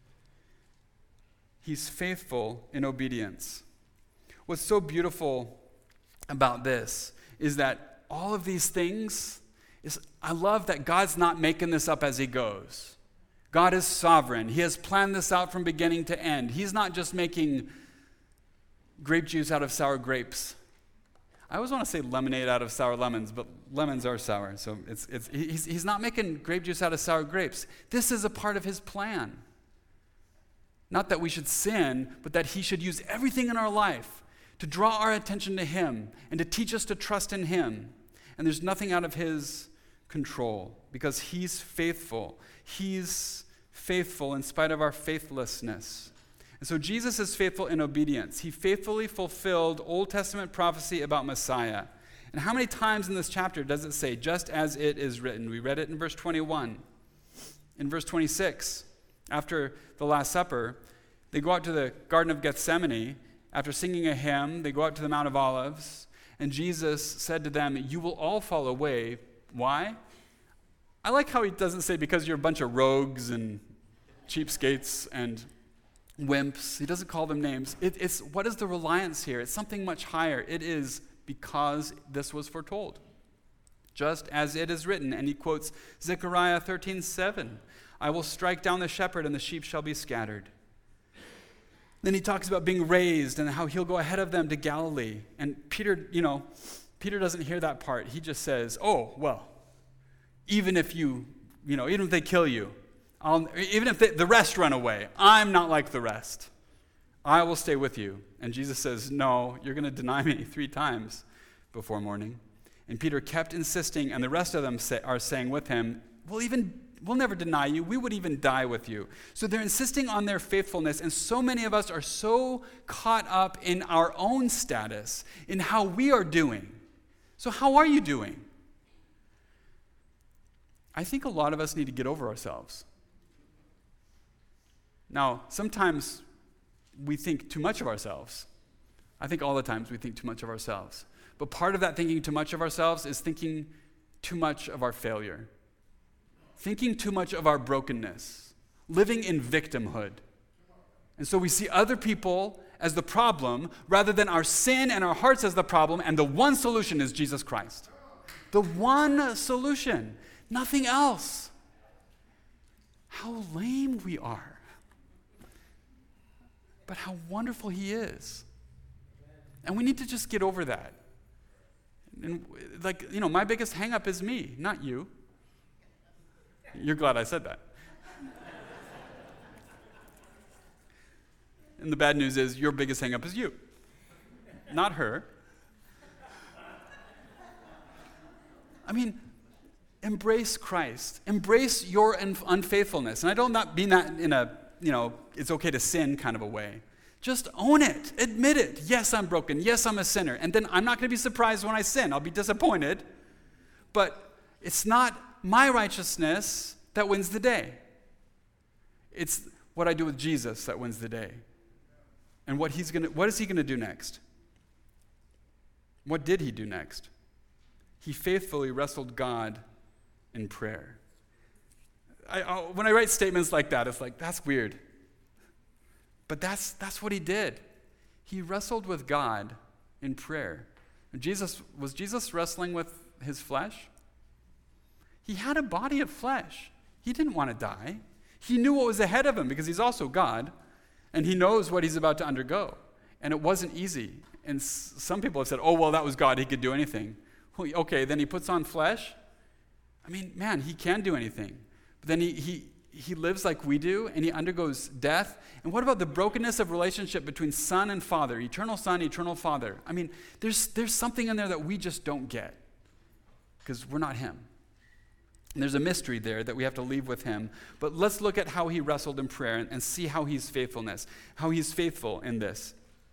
He's faithful in obedience. What's so beautiful about this is that all of these things, is, I love that God's not making this up as he goes. God is sovereign. He has planned this out from beginning to end. He's not just making grape juice out of sour grapes. I always want to say lemonade out of sour lemons, but lemons are sour, so it's, it's, he's, he's not making grape juice out of sour grapes. This is a part of his plan. Not that we should sin, but that he should use everything in our life to draw our attention to him and to teach us to trust in him. And there's nothing out of his control because he's faithful. He's faithful in spite of our faithlessness. And so Jesus is faithful in obedience. He faithfully fulfilled Old Testament prophecy about Messiah. And how many times in this chapter does it say, just as it is written? We read it in verse twenty-one. In verse twenty-six, after the Last Supper, they go out to the Garden of Gethsemane. After singing a hymn, they go out to the Mount of Olives. And Jesus said to them, "You will all fall away." Why? I like how he doesn't say because you're a bunch of rogues and cheapskates and wimps. He doesn't call them names. It, it's what is the reliance here? It's something much higher. It is because this was foretold. Just as it is written. And he quotes Zechariah thirteen seven. "I will strike down the shepherd and the sheep shall be scattered." Then he talks about being raised and how he'll go ahead of them to Galilee. And Peter, you know, Peter doesn't hear that part. He just says, oh, well, even if you, you know, even if they kill you, I'll, even if they, the rest run away, I'm not like the rest. I will stay with you. And Jesus says, no, you're going to deny me three times before morning. And Peter kept insisting, and the rest of them say, are saying with him, well, even, we'll never deny you. We would even die with you. So they're insisting on their faithfulness, and so many of us are so caught up in our own status, in how we are doing. So how are you doing? I think a lot of us need to get over ourselves. Now, sometimes we think too much of ourselves. I think all the times we think too much of ourselves. But part of that thinking too much of ourselves is thinking too much of our failure. Thinking too much of our brokenness. Living in victimhood. And so we see other people as the problem rather than our sin and our hearts as the problem, and the one solution is Jesus Christ. The one solution. Nothing else. How lame we are. But how wonderful he is. And we need to just get over that. And like, you know, my biggest hang-up is me, not you. You're glad I said that. And the bad news is your biggest hang-up is you, not her. I mean, embrace Christ. Embrace your unfaithfulness. And I don't not mean that in a, you know, it's okay to sin kind of a way. Just own it. Admit it. Yes, I'm broken. Yes, I'm a sinner. And then I'm not going to be surprised when I sin. I'll be disappointed. But it's not my righteousness that wins the day. It's what I do with Jesus that wins the day. And what he's going to, what is he going to do next? What did he do next? He faithfully wrestled God in prayer. I, I, when I write statements like that, it's like, that's weird. But that's that's what he did. He wrestled with God in prayer. And Jesus, was Jesus wrestling with his flesh? He had a body of flesh. He didn't want to die. He knew what was ahead of him because he's also God, and he knows what he's about to undergo. And it wasn't easy. And s- some people have said, oh, well, that was God. He could do anything. Well, okay, then he puts on flesh. I mean, man, he can do anything. But then he he he lives like we do, and he undergoes death. And what about the brokenness of relationship between Son and Father, eternal Son, eternal Father? I mean, there's there's something in there that we just don't get because we're not him. And there's a mystery there that we have to leave with him. But let's look at how he wrestled in prayer and, and see how he's faithfulness, how he's faithful in this.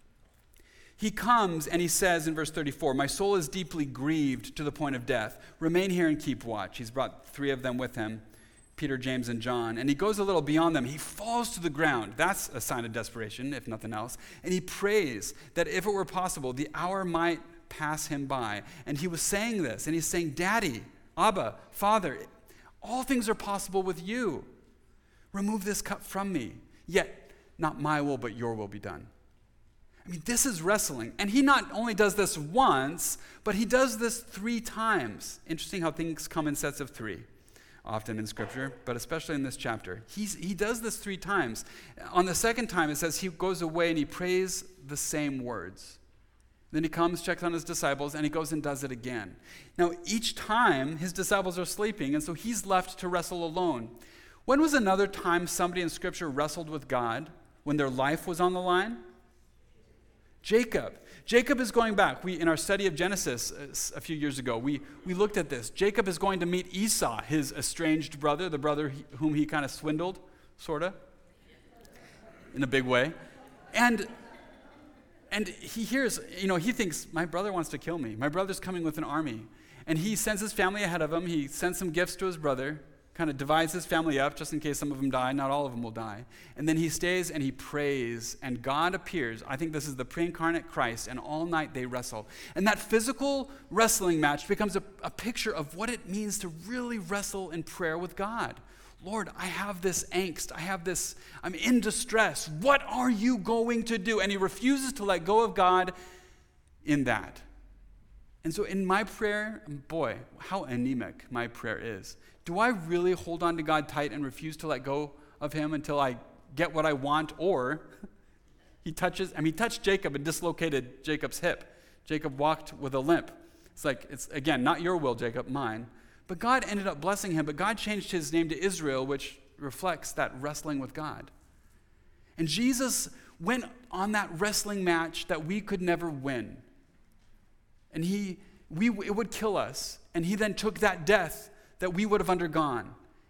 He comes and he says in verse thirty-four, my soul is deeply grieved to the point of death. Remain here and keep watch. He's brought three of them with him, Peter, James, and John. And he goes a little beyond them. He falls to the ground. That's a sign of desperation, if nothing else. And he prays that if it were possible, the hour might pass him by. And he was saying this, and he's saying, Daddy, Abba, Father, all things are possible with you. Remove this cup from me. Yet, not my will, but your will be done. I mean, this is wrestling. And he not only does this once, but he does this three times. Interesting how things come in sets of three, often in Scripture, but especially in this chapter. He's, he does this three times. On the second time, it says he goes away and he prays the same words. Then he comes, checks on his disciples, and he goes and does it again. Now, each time, his disciples are sleeping, and so he's left to wrestle alone. When was another time somebody in Scripture wrestled with God when their life was on the line? Jacob. Jacob is going back. We, in our study of Genesis a few years ago, we, we looked at this. Jacob is going to meet Esau, his estranged brother, the brother he, whom he kind of swindled, sort of, in a big way. And, and he hears, you know, he thinks, my brother wants to kill me. My brother's coming with an army. And he sends his family ahead of him. He sends some gifts to his brother, kind of divides his family up just in case some of them die. Not all of them will die. And then he stays and he prays, and God appears. I think this is the pre-incarnate Christ, and all night they wrestle. And that physical wrestling match becomes a, a picture of what it means to really wrestle in prayer with God. Lord, I have this angst. I have this, I'm in distress. What are you going to do? And he refuses to let go of God in that. And so in my prayer, boy, how anemic my prayer is. Do I really hold on to God tight and refuse to let go of him until I get what I want? Or he touches, I mean, he touched Jacob and dislocated Jacob's hip. Jacob walked with a limp. It's like, it's again, not your will, Jacob, mine. But God ended up blessing him, but God changed his name to Israel, which reflects that wrestling with God. And Jesus went on that wrestling match that we could never win. And he, we, it would kill us. And he then took that death that we would have undergone.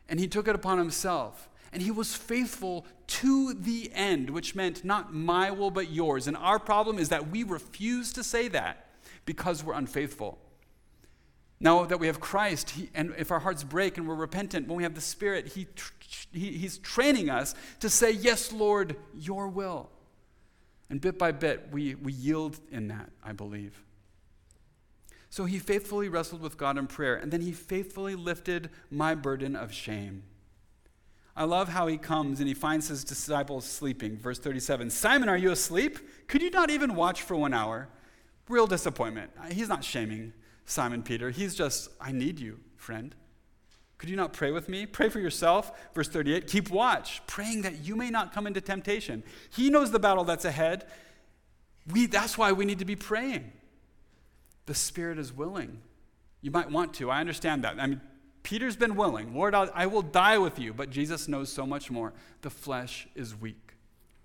And he took it upon himself. And he was faithful to the end, which meant not my will but yours. And our problem is that we refuse to say that because we're unfaithful. Now that we have Christ, he, and if our hearts break and we're repentant, when we have the Spirit, he, he, he's training us to say, yes, Lord, your will. And bit by bit, we, we yield in that, I believe. So he faithfully wrestled with God in prayer, and then he faithfully lifted my burden of shame. I love how he comes and he finds his disciples sleeping. Verse thirty-seven, Simon, are you asleep? Could you not even watch for one hour? Real disappointment. He's not shaming Simon Peter. He's just, I need you, friend. Could you not pray with me? Pray for yourself. Verse thirty-eight, keep watch, praying that you may not come into temptation. He knows the battle that's ahead. We, that's why we need to be praying. The Spirit is willing. You might want to. I understand that. I mean, Peter's been willing. Lord, I'll, I will die with you. But Jesus knows so much more. The flesh is weak.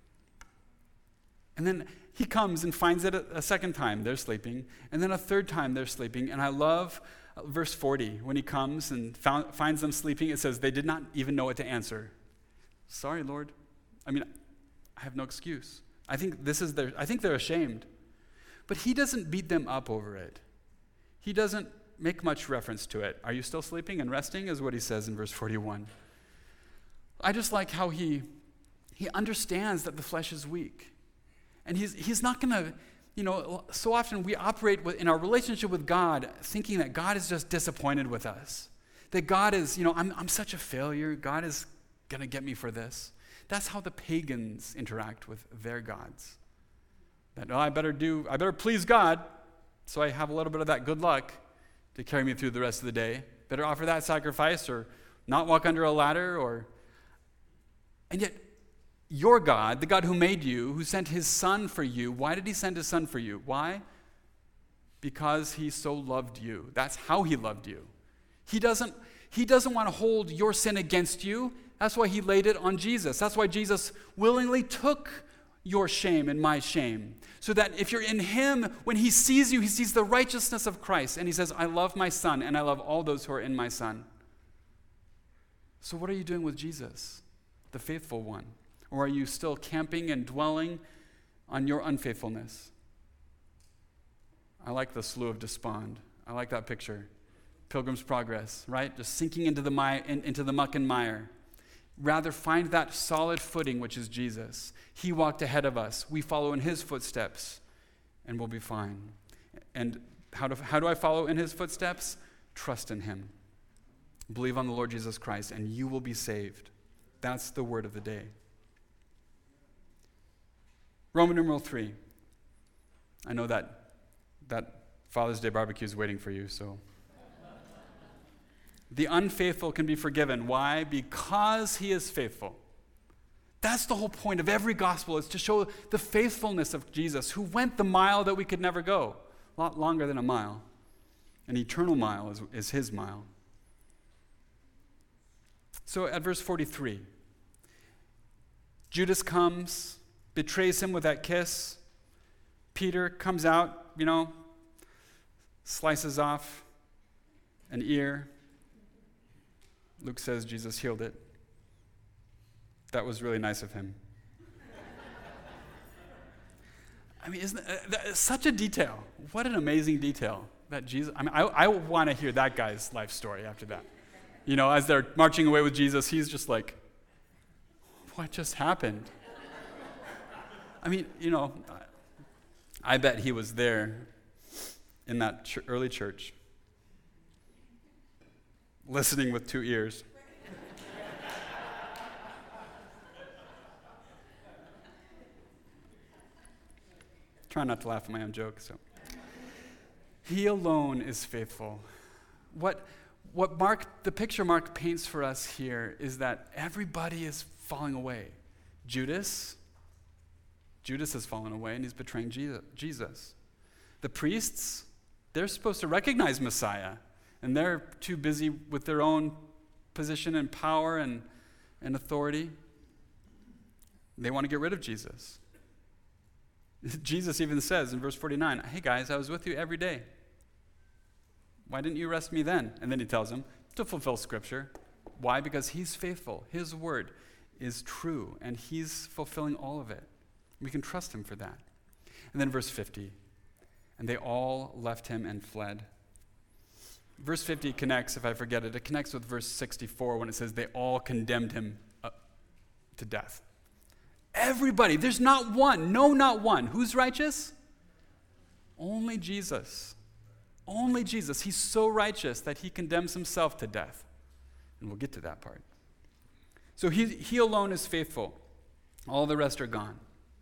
And then he comes and finds it a, a second time. They're sleeping. And then a third time they're sleeping. And I love verse forty. When he comes and found, finds them sleeping, it says they did not even know what to answer. Sorry, Lord. I mean, I have no excuse. I think this is their, I think they're ashamed. But he doesn't beat them up over it. He doesn't make much reference to it. Are you still sleeping and resting, is what he says in verse forty-one. I just like how he he understands that the flesh is weak. And he's he's not going to, you know, so often we operate with, in our relationship with God thinking that God is just disappointed with us. That God is, you know, I'm I'm such a failure. God is going to get me for this. That's how the pagans interact with their gods. That, oh, I better do, I better please God so I have a little bit of that good luck to carry me through the rest of the day. Better offer that sacrifice or not walk under a ladder or... And yet, your God, the God who made you, who sent his son for you, why did he send his son for you? Why? Because he so loved you. That's how he loved you. He doesn't, he doesn't want to hold your sin against you. That's why he laid it on Jesus. That's why Jesus willingly took your shame and my shame. So that if you're in him, when he sees you, he sees the righteousness of Christ. And he says, I love my son and I love all those who are in my son. So what are you doing with Jesus, the faithful one? Or are you still camping and dwelling on your unfaithfulness? I like the Slough of Despond. I like that picture. Pilgrim's Progress, right? Just sinking into the, mi- in, into the muck and mire. Rather, find that solid footing, which is Jesus. He walked ahead of us. We follow in his footsteps, and we'll be fine. And how do, how do I follow in his footsteps? Trust in him. Believe on the Lord Jesus Christ, and you will be saved. That's the word of the day. Roman numeral three. I know that that Father's Day barbecue is waiting for you, so... The unfaithful can be forgiven. Why? Because he is faithful. That's the whole point of every gospel, is to show the faithfulness of Jesus, who went the mile that we could never go. A lot longer than a mile. An eternal mile is, is his mile. So at verse forty-three, Judas comes, betrays him with that kiss. Peter comes out, you know, slices off an ear. Luke says Jesus healed it. That was really nice of him. I mean, isn't that, that, such a detail? What an amazing detail that Jesus. I mean, I, I want to hear that guy's life story after that. You know, as they're marching away with Jesus, he's just like, "What just happened?" I mean, you know, I bet he was there in that ch- early church, listening with two ears. Try not to laugh at my own joke. So, he alone is faithful. What, what Mark, the picture Mark paints for us here is that everybody is falling away. Judas, Judas has fallen away and he's betraying Jesus. The priests, they're supposed to recognize Messiah, and they're too busy with their own position and power and, and authority. They want to get rid of Jesus. Jesus even says in verse forty-nine, "Hey guys, I was with you every day. Why didn't you arrest me then?" And then he tells them, to fulfill Scripture. Why? Because he's faithful. His word is true, and he's fulfilling all of it. We can trust him for that. And then verse fifty, and they all left him and fled. Verse fifty connects, if I forget it, it connects with verse sixty-four when it says they all condemned him uh, to death. Everybody, there's not one, no, not one. Who's righteous? Only Jesus. Only Jesus. He's so righteous that he condemns himself to death. And we'll get to that part. So he, he alone is faithful. All the rest are gone.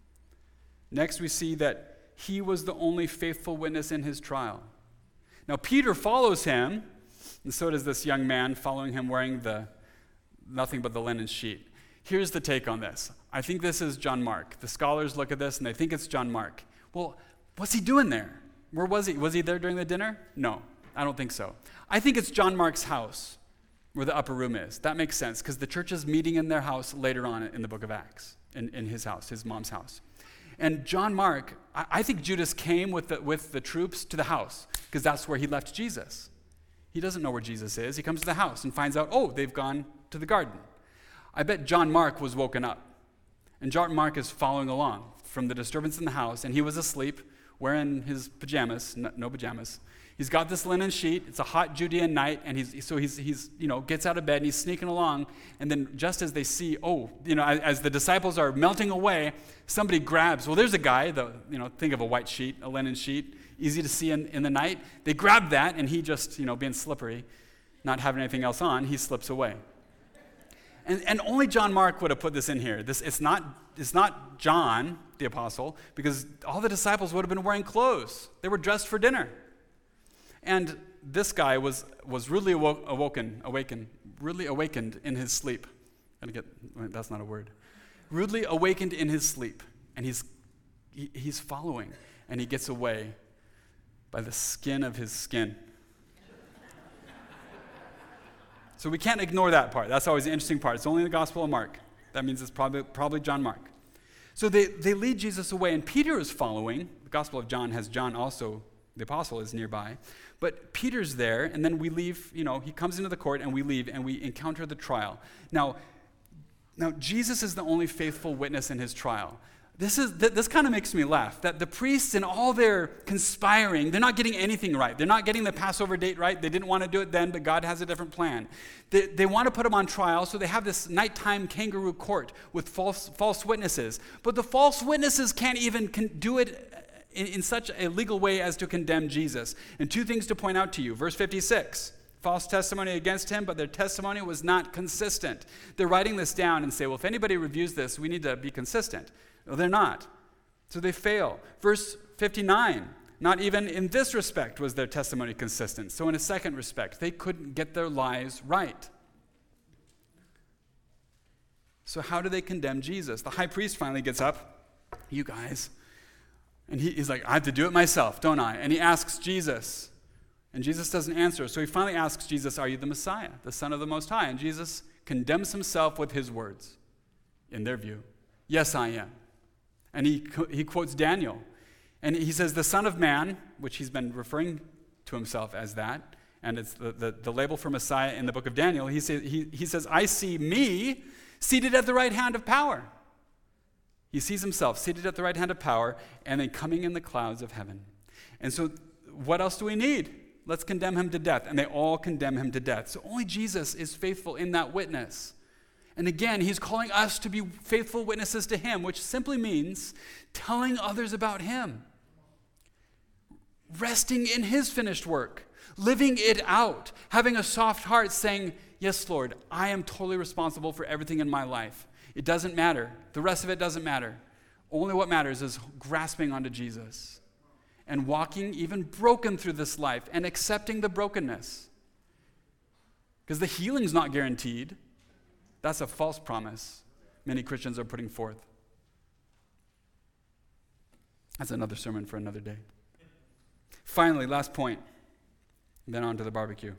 Next, we see that he was the only faithful witness in his trial. Now, Peter follows him, and so does this young man following him wearing the nothing but the linen sheet. Here's the take on this. I think this is John Mark. The scholars look at this and they think it's John Mark. Well, what's he doing there? Where was he? Was he there during the dinner? No, I don't think so. I think it's John Mark's house where the upper room is. That makes sense because the church is meeting in their house later on in the book of Acts, in, in his house, his mom's house. And John Mark, I, I think Judas came with the, with the troops to the house because that's where he left Jesus. He doesn't know where Jesus is. He comes to the house and finds out, oh, they've gone to the garden. I bet John Mark was woken up. And John Mark is following along from the disturbance in the house, and he was asleep, wearing his pajamas, no, no pajamas. He's got this linen sheet. It's a hot Judean night, and he's so he's he's you know gets out of bed and he's sneaking along. And then just as they see, oh, you know, as, as the disciples are melting away, somebody grabs. Well, there's a guy. The you know think of a white sheet, a linen sheet, easy to see in, in the night. They grab that, and he just you know being slippery, not having anything else on, he slips away. And, and only John Mark would have put this in here. This it's not it's not John the apostle because all the disciples would have been wearing clothes. They were dressed for dinner. And this guy was was rudely awoke, awoken, awakened, rudely awakened in his sleep. Gotta get that's not a word. Rudely awakened in his sleep, and he's he, he's following, and he gets away by the skin of his skin. So we can't ignore that part. That's always the interesting part. It's only in the Gospel of Mark. That means it's probably probably John Mark. So they, they lead Jesus away, and Peter is following. The Gospel of John has John also, the apostle, is nearby. But Peter's there, and then we leave, you know, he comes into the court, and we leave, and we encounter the trial. Now, now Jesus is the only faithful witness in his trial. This is this kind of makes me laugh, that the priests and all their conspiring, they're not getting anything right. They're not getting the Passover date right. They didn't want to do it then, but God has a different plan. They, they want to put him on trial, so they have this nighttime kangaroo court with false, false witnesses. But the false witnesses can't even con- do it in, in such a legal way as to condemn Jesus. And two things to point out to you. Verse fifty-six, false testimony against him, but their testimony was not consistent. They're writing this down and say, well, if anybody reviews this, we need to be consistent. Well, they're not. So they fail. Verse fifty-nine, not even in this respect was their testimony consistent. So in a second respect, they couldn't get their lies right. So how do they condemn Jesus? The high priest finally gets up, you guys, and he, he's like, I have to do it myself, don't I? And he asks Jesus, and Jesus doesn't answer. So he finally asks Jesus, are you the Messiah, the Son of the Most High? And Jesus condemns himself with his words, in their view. Yes, I am. And he he quotes Daniel. And he says, the Son of Man, which he's been referring to himself as that, and it's the, the, the label for Messiah in the book of Daniel, he, say, he, he says, I see me seated at the right hand of power. He sees himself seated at the right hand of power and then coming in the clouds of heaven. And so what else do we need? Let's condemn him to death. And they all condemn him to death. So only Jesus is faithful in that witness. And again, he's calling us to be faithful witnesses to him, which simply means telling others about him, resting in his finished work, living it out, having a soft heart saying, yes, Lord, I am totally responsible for everything in my life. It doesn't matter. The rest of it doesn't matter. Only what matters is grasping onto Jesus and walking even broken through this life and accepting the brokenness. Because the healing's not guaranteed. That's a false promise many Christians are putting forth. That's another sermon for another day. Finally, last point, then on to the barbecue.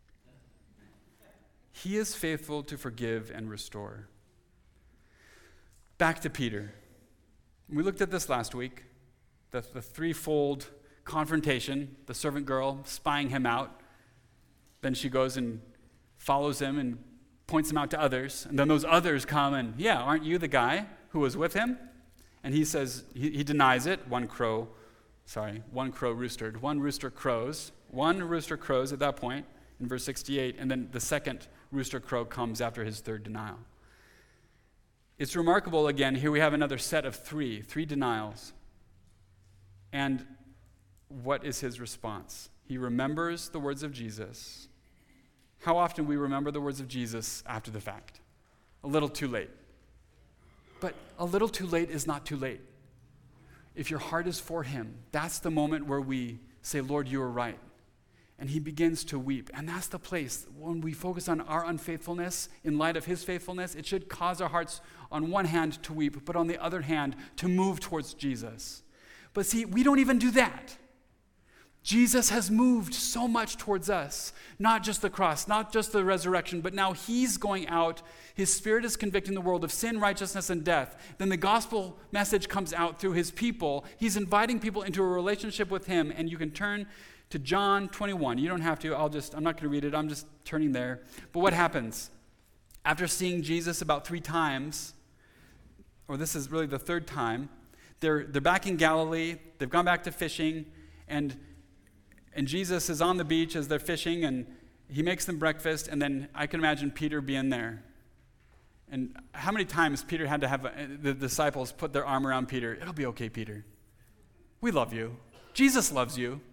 He is faithful to forgive and restore. Back to Peter. We looked at this last week, the, the threefold confrontation, the servant girl spying him out. Then she goes and follows him and points him out to others, and then those others come and, yeah, aren't you the guy who was with him? And he says, he, he denies it. One crow, sorry, one crow roostered. One rooster crows. One rooster crows at that point in verse sixty-eight, and then the second rooster crow comes after his third denial. It's remarkable, again, here we have another set of three, three denials. And what is his response? He remembers the words of Jesus. How often we remember the words of Jesus after the fact? A little too late. But a little too late is not too late. If your heart is for him, that's the moment where we say, Lord, you are right. And he begins to weep. And that's the place, when we focus on our unfaithfulness in light of his faithfulness, it should cause our hearts on one hand to weep, but on the other hand to move towards Jesus. But see, we don't even do that. Jesus has moved so much towards us, not just the cross, not just the resurrection, but now he's going out. His Spirit is convicting the world of sin, righteousness, and death. Then the gospel message comes out through his people. He's inviting people into a relationship with him, and you can turn to John twenty-one. You don't have to. I'll just, I'm not going to read it. I'm just turning there. But what happens? After seeing Jesus about three times, or this is really the third time, they're, they're back in Galilee. They've gone back to fishing, and And Jesus is on the beach as they're fishing, and he makes them breakfast, and then I can imagine Peter being there. And how many times Peter had to have a, the disciples put their arm around Peter? It'll be okay, Peter. We love you. Jesus loves you.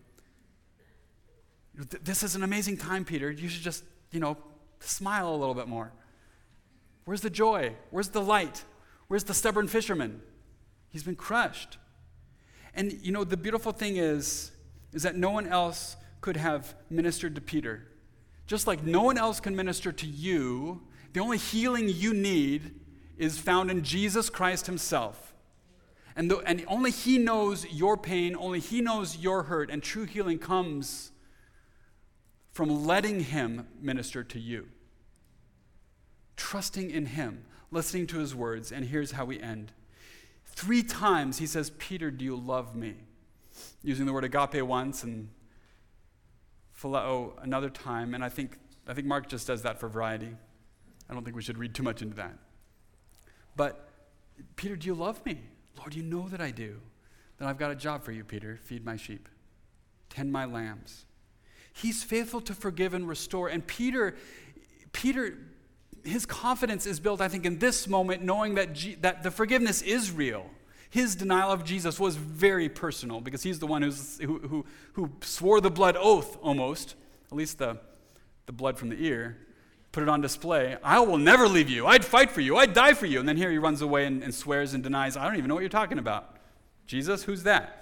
This is an amazing time, Peter. You should just, you know, smile a little bit more. Where's the joy? Where's the light? Where's the stubborn fisherman? He's been crushed. And, you know, the beautiful thing is, is that no one else could have ministered to Peter. Just like no one else can minister to you, the only healing you need is found in Jesus Christ himself. And, the, and only he knows your pain, only he knows your hurt, and true healing comes from letting him minister to you. Trusting in him, listening to his words, and here's how we end. Three times he says, Peter, do you love me? Using the word agape once and phileo another time, and I think I think Mark just does that for variety. I don't think we should read too much into that. But, Peter, do you love me? Lord, you know that I do. Then I've got a job for you, Peter. Feed my sheep. Tend my lambs. He's faithful to forgive and restore. And Peter, Peter, his confidence is built, I think, in this moment, knowing that, G- that the forgiveness is real. His denial of Jesus was very personal because he's the one who's, who, who, who swore the blood oath almost, at least the, the blood from the ear, put it on display. I will never leave you. I'd fight for you. I'd die for you. And then here he runs away and, and swears and denies. I don't even know what you're talking about. Jesus, who's that?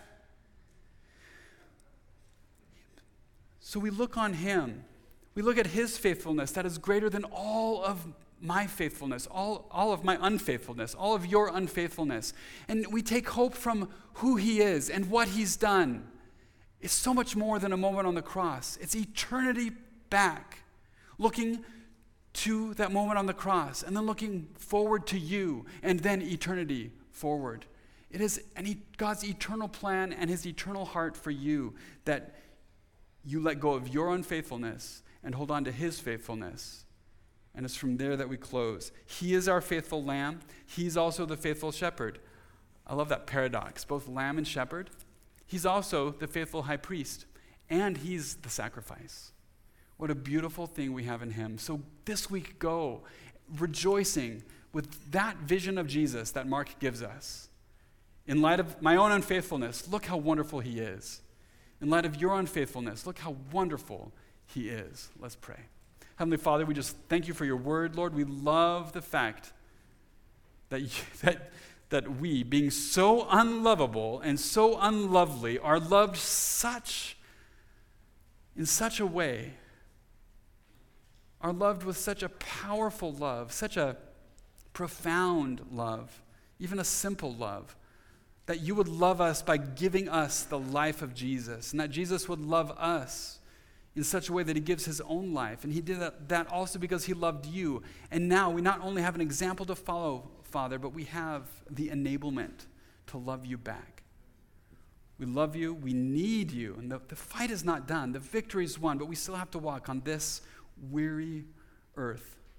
So we look on him. We look at his faithfulness that is greater than all of my faithfulness, all, all of my unfaithfulness, all of your unfaithfulness. And we take hope from who he is and what he's done. It's so much more than a moment on the cross. It's eternity back, looking to that moment on the cross, and then looking forward to you, and then eternity forward. It is an, God's eternal plan and his eternal heart for you that you let go of your unfaithfulness and hold on to his faithfulness. And it's from there that we close. He is our faithful lamb. He's also the faithful shepherd. I love that paradox, both lamb and shepherd. He's also the faithful high priest, and he's the sacrifice. What a beautiful thing we have in him. So this week, go rejoicing with that vision of Jesus that Mark gives us. In light of my own unfaithfulness, look how wonderful he is. In light of your unfaithfulness, look how wonderful he is. Let's pray. Heavenly Father, we just thank you for your word, Lord. We love the fact that, you, that, that we, being so unlovable and so unlovely, are loved such, in such a way, are loved with such a powerful love, such a profound love, even a simple love, that you would love us by giving us the life of Jesus, and that Jesus would love us in such a way that he gives his own life. And he did that, that also because he loved you. And now we not only have an example to follow, Father, but we have the enablement to love you back. We love you. We need you. And the, the fight is not done. The victory is won, but we still have to walk on this weary earth.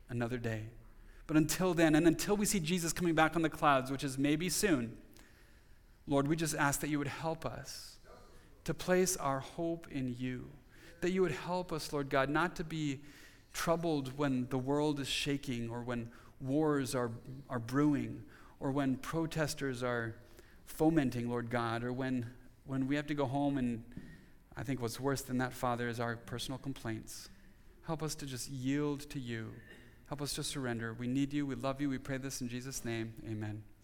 another day. But until then, and until we see Jesus coming back on the clouds, which is maybe soon, Lord, we just ask that you would help us to place our hope in you, that you would help us, Lord God, not to be troubled when the world is shaking or when wars are, are brewing or when protesters are fomenting, Lord God, or when, when we have to go home and I think what's worse than that, Father, is our personal complaints. Help us to just yield to you. Help us to surrender. We need you. We love you. We pray this in Jesus' name. Amen.